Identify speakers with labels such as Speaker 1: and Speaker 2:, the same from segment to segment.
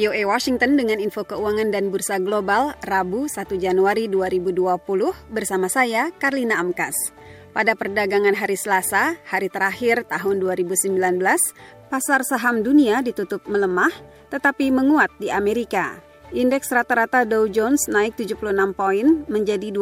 Speaker 1: VOA Washington dengan info keuangan dan bursa global Rabu 1 Januari 2020 bersama saya, Karlina Amkas. Pada perdagangan hari Selasa, hari terakhir tahun 2019, pasar saham dunia ditutup melemah tetapi menguat di Amerika. Indeks rata-rata Dow Jones naik 76 poin menjadi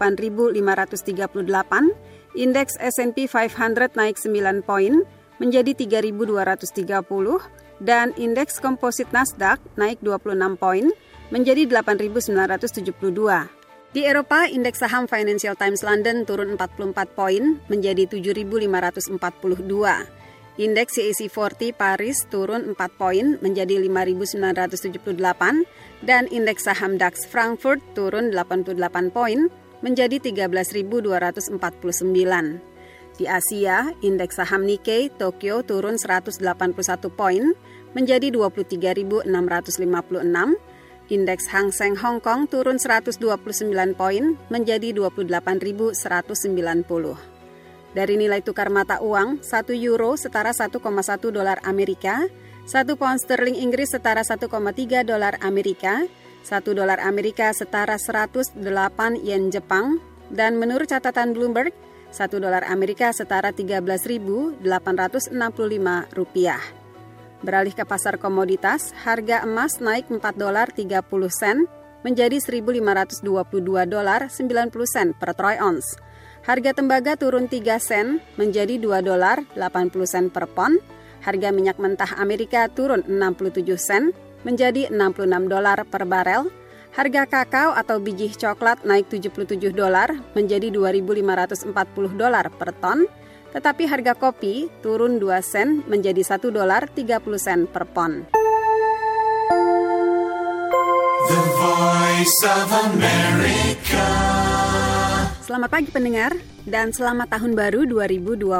Speaker 1: 28.538, indeks S&P 500 naik 9 poin menjadi 3.230, dan indeks komposit Nasdaq naik 26 poin menjadi 8.972. Di Eropa, indeks saham Financial Times London turun 44 poin menjadi 7.542. Indeks CAC 40 Paris turun 4 poin menjadi 5.978 dan indeks saham DAX Frankfurt turun 88 poin menjadi 13.249. Di Asia, indeks saham Nikkei Tokyo turun 181 poin menjadi 23.656, indeks Hang Seng Hong Kong turun 129 poin menjadi 28.190. Dari nilai tukar mata uang, 1 euro setara 1,1 dolar Amerika, 1 pound sterling Inggris setara 1,3 dolar Amerika, 1 dolar Amerika setara 108 yen Jepang, dan menurut catatan Bloomberg, 1 dolar Amerika setara 13.865 rupiah. Beralih ke pasar komoditas, harga emas naik 4 dolar 30 sen menjadi 1.522 dolar 90 sen per troy ounce. Harga tembaga turun 3 sen menjadi 2 dolar 80 sen per pon. Harga minyak mentah Amerika turun 67 sen menjadi 66 dolar per barel. Harga kakao atau biji coklat naik 77 dolar menjadi 2.540 dolar per ton, tetapi harga kopi turun 2 sen menjadi 1 dolar 30 sen per pon.
Speaker 2: The Voice of America.
Speaker 1: Selamat pagi pendengar dan selamat tahun baru 2020.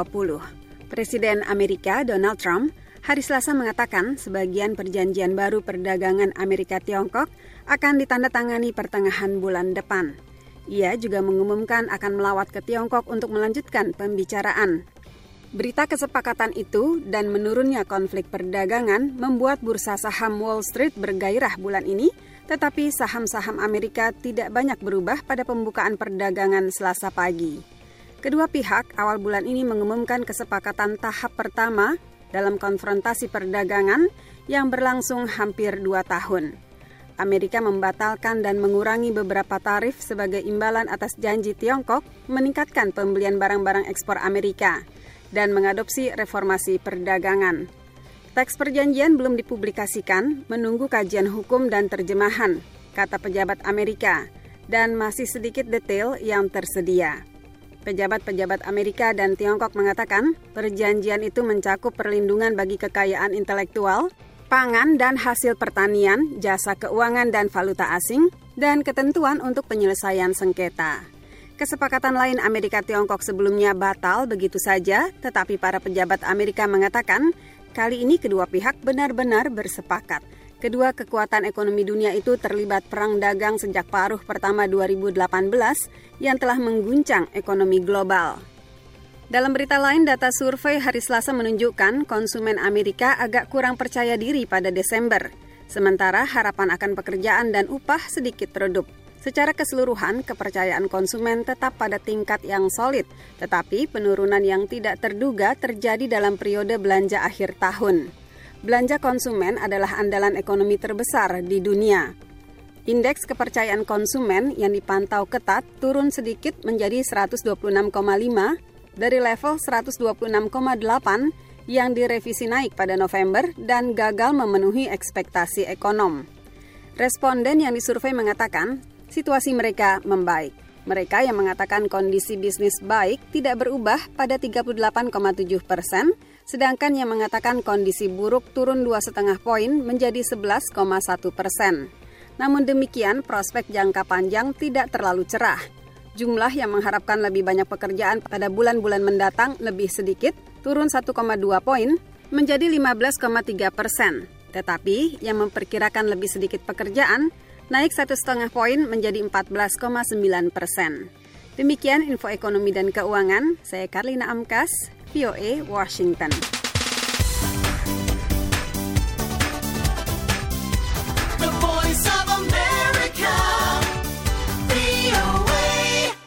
Speaker 1: Presiden Amerika Donald Trump hari Selasa mengatakan sebagian perjanjian baru perdagangan Amerika-Tiongkok akan ditandatangani pertengahan bulan depan. Ia juga mengumumkan akan melawat ke Tiongkok untuk melanjutkan pembicaraan. Berita kesepakatan itu dan menurunnya konflik perdagangan membuat bursa saham Wall Street bergairah bulan ini, tetapi saham-saham Amerika tidak banyak berubah pada pembukaan perdagangan Selasa pagi. Kedua pihak awal bulan ini mengumumkan kesepakatan tahap pertama dalam konfrontasi perdagangan yang berlangsung hampir 2 tahun. Amerika membatalkan dan mengurangi beberapa tarif sebagai imbalan atas janji Tiongkok meningkatkan pembelian barang-barang ekspor Amerika dan mengadopsi reformasi perdagangan. Teks perjanjian belum dipublikasikan, menunggu kajian hukum dan terjemahan, kata pejabat Amerika, dan masih sedikit detail yang tersedia. Pejabat-pejabat Amerika dan Tiongkok mengatakan perjanjian itu mencakup perlindungan bagi kekayaan intelektual, pangan dan hasil pertanian, jasa keuangan dan valuta asing, dan ketentuan untuk penyelesaian sengketa. Kesepakatan lain Amerika-Tiongkok sebelumnya batal begitu saja, tetapi para pejabat Amerika mengatakan kali ini kedua pihak benar-benar bersepakat. Kedua kekuatan ekonomi dunia itu terlibat perang dagang sejak paruh pertama 2018 yang telah mengguncang ekonomi global. Dalam berita lain, data survei hari Selasa menunjukkan konsumen Amerika agak kurang percaya diri pada Desember, sementara harapan akan pekerjaan dan upah sedikit redup. Secara keseluruhan, kepercayaan konsumen tetap pada tingkat yang solid, tetapi penurunan yang tidak terduga terjadi dalam periode belanja akhir tahun. Belanja konsumen adalah andalan ekonomi terbesar di dunia. Indeks kepercayaan konsumen yang dipantau ketat turun sedikit menjadi 126,5 dari level 126,8 yang direvisi naik pada November dan gagal memenuhi ekspektasi ekonom. Responden yang disurvei mengatakan situasi mereka membaik. Mereka yang mengatakan kondisi bisnis baik tidak berubah pada 38,7%, sedangkan yang mengatakan kondisi buruk turun 2,5 poin menjadi 11,1%. Namun demikian, prospek jangka panjang tidak terlalu cerah. Jumlah yang mengharapkan lebih banyak pekerjaan pada bulan-bulan mendatang lebih sedikit, turun 1,2 poin menjadi 15,3%. Tetapi yang memperkirakan lebih sedikit pekerjaan, naik 1,5 poin menjadi 14,9%. Demikian info ekonomi dan keuangan, saya Karlina Amkas, VOA Washington.